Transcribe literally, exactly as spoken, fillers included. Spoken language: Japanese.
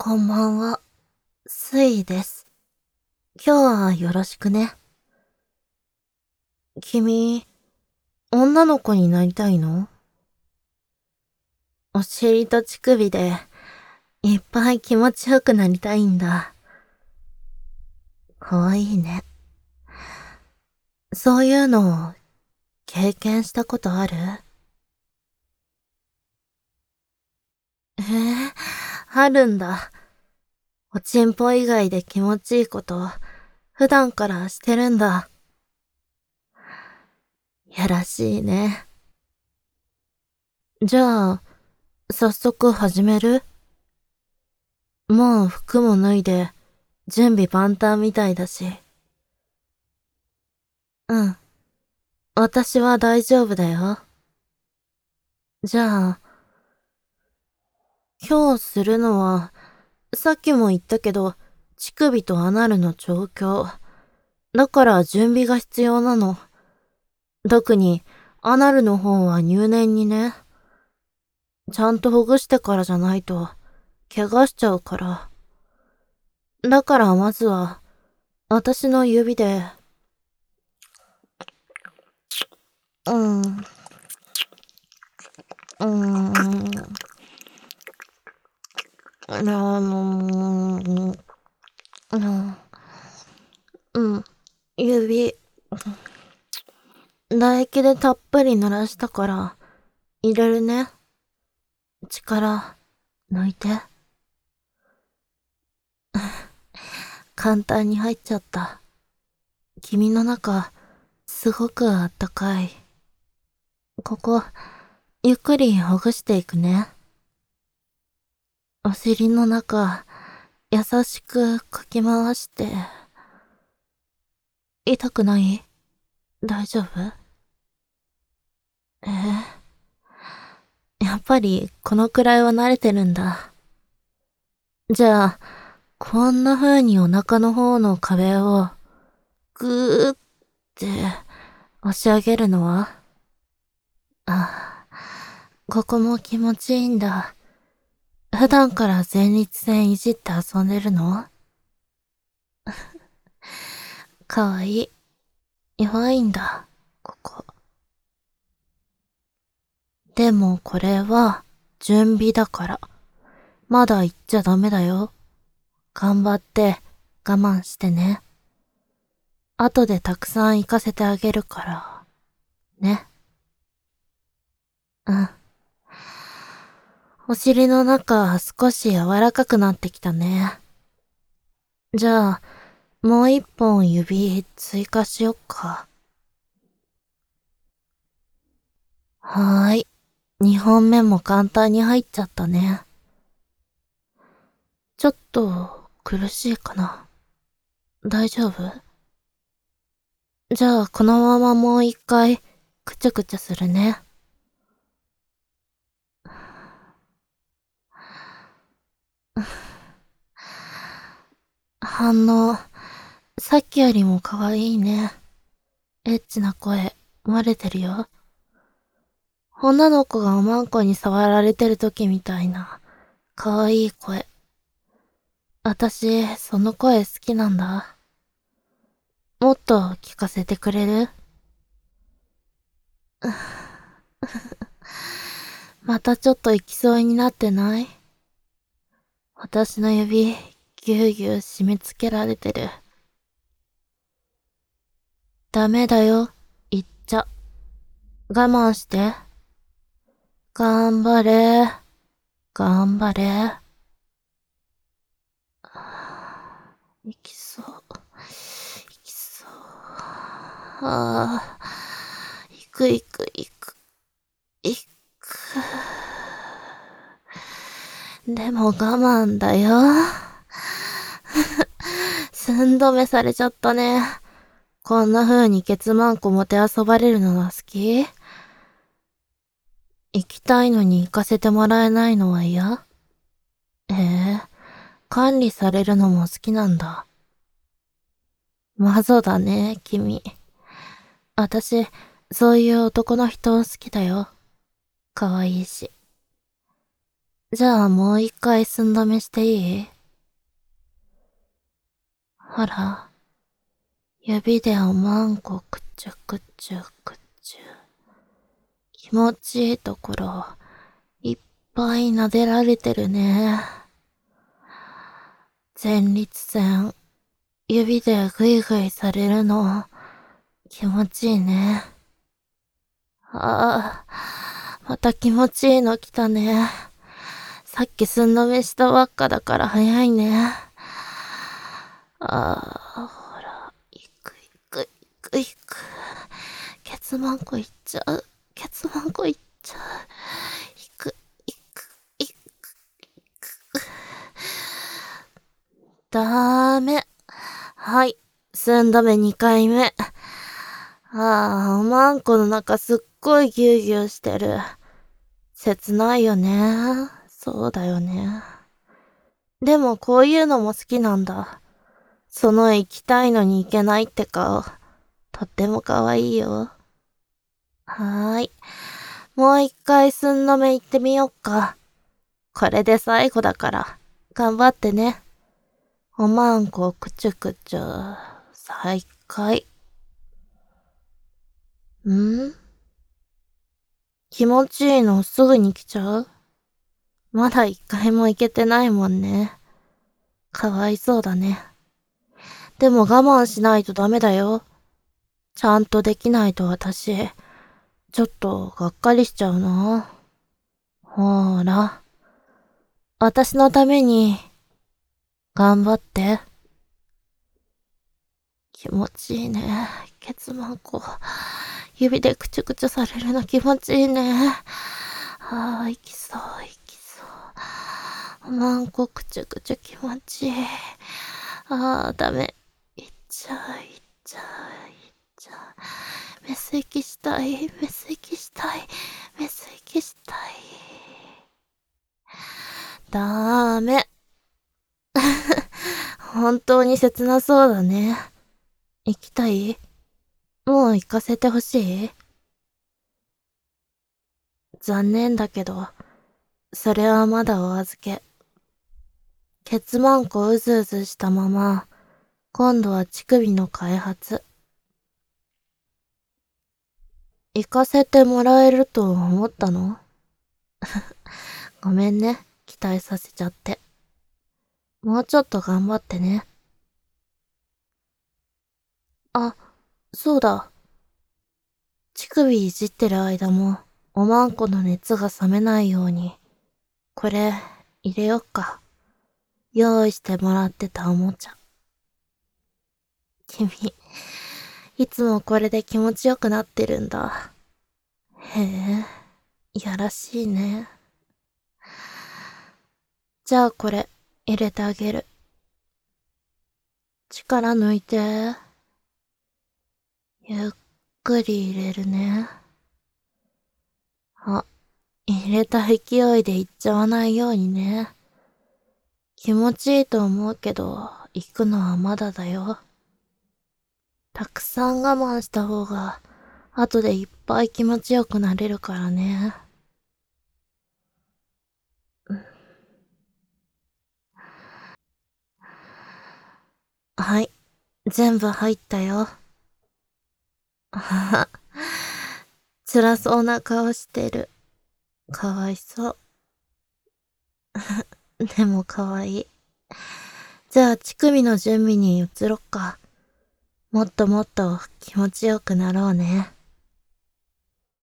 こんばんは、スイです。今日はよろしくね。君、女の子になりたいの？お尻と乳首で、いっぱい気持ちよくなりたいんだ。かわいいね。そういうのを、経験したことある？えー、あるんだ。おちんぽ以外で気持ちいいこと、普段からしてるんだ。やらしいね。じゃあ、早速始める？もう服も脱いで、準備万端みたいだし。うん。私は大丈夫だよ。じゃあ、今日するのは、さっきも言ったけど、乳首とアナルの調教。だから準備が必要なの。特に、アナルの方は入念にね。ちゃんとほぐしてからじゃないと、怪我しちゃうから。だからまずは、私の指で、うん、うーん、あの、うん、うん、指、唾液でたっぷり濡らしたから、入れるね。力、抜いて。簡単に入っちゃった。君の中、すごくあったかい。ここ、ゆっくりほぐしていくね。お尻の中、優しくかき回して。痛くない？大丈夫？えー、やっぱり、このくらいは慣れてるんだ。じゃあ、こんな風にお腹の方の壁を、ぐーって押し上げるのは？ああ、ここも気持ちいいんだ。普段から前立腺いじって遊んでるの？かわいい。弱いんだ、ここ。でもこれは、準備だから。まだ行っちゃダメだよ。頑張って、我慢してね。後でたくさん行かせてあげるから。ね。うん。お尻の中少し柔らかくなってきたね。じゃあ、もう一本指追加しよっか。はーい。二本目も簡単に入っちゃったね。ちょっと苦しいかな。大丈夫？じゃあこのままもう一回くちゃくちゃするね。反応、さっきよりも可愛いね。エッチな声、漏れてるよ。女の子がおまんこに触られてる時みたいな、可愛い声。私、その声好きなんだ。もっと聞かせてくれる？またちょっと行きそうになってない？私の指、ぎゅうぎゅう締め付けられてる。ダメだよ、言っちゃ。我慢して。頑張れ。頑張れ。行きそう。行きそう。ああ。行く行く行く。行く。でも我慢だよ。寸止めされちゃったね。こんな風にケツマンコもてあそばれるのが好き？行きたいのに行かせてもらえないのは嫌？ええ、管理されるのも好きなんだ。マゾだね、君。私、そういう男の人好きだよ。かわいいし。じゃあもう一回寸止めしていい？ ほら、指でおまんこくちゅくちゅくちゅ。気持ちいいところ、いっぱい撫でられてるね。前立腺、指でグイグイされるの、気持ちいいね。ああ、また気持ちいいの来たね。さっき寸止めしたばっかだから早いね。ああ、ほら、いくいくいくいく。ケツマンコいっちゃう。ケツマンコいっちゃう。いく、いく、いく、いく。ダメ。はい。寸止めにかいめ。ああ、おまんこの中すっごいギュウギュウしてる。切ないよね。そうだよね。でもこういうのも好きなんだ。その行きたいのに行けないって顔。とっても可愛いよ。はーい。もう一回寸止め行ってみよっか。これで最後だから。頑張ってね。おまんこくちゅくちゅ。再開。ん？気持ちいいのすぐに来ちゃう？まだ一回も行けてないもんね。かわいそうだね。でも我慢しないとダメだよ。ちゃんとできないと私、ちょっとがっかりしちゃうな。ほーら。私のために、頑張って。気持ちいいね。ケツマンコ。指でくちゅくちゅされるの気持ちいいね。ああ、行きそう、行きそう。おまんこくちゅくちゅ気持ちいい。ああ、ダメ。行っちゃう、行っちゃう、行っちゃう。メス息したい、メス息したい、メス息したい。ダメ。本当に切なそうだね。行きたい？もう行かせてほしい？残念だけど、それはまだお預け。ケツマンコうずうずしたまま、今度は乳首の開発。行かせてもらえると思ったの？ごめんね、期待させちゃって。もうちょっと頑張ってね。あ、そうだ。乳首いじってる間も、おまんこの熱が冷めないように、これ、入れよっか。用意してもらってたおもちゃ。君、いつもこれで気持ちよくなってるんだ。へえ、いやらしいね。じゃあこれ、入れてあげる。力抜いて。ゆっくり入れるね。あ、入れた勢いでいっちゃわないようにね。気持ちいいと思うけど、行くのはまだだよ。たくさん我慢した方が、後でいっぱい気持ちよくなれるからね。はい、全部入ったよ。はは、辛そうな顔してる。かわいそう。でもかわいい。じゃあ、乳首の準備に移ろっか。もっともっと気持ちよくなろうね。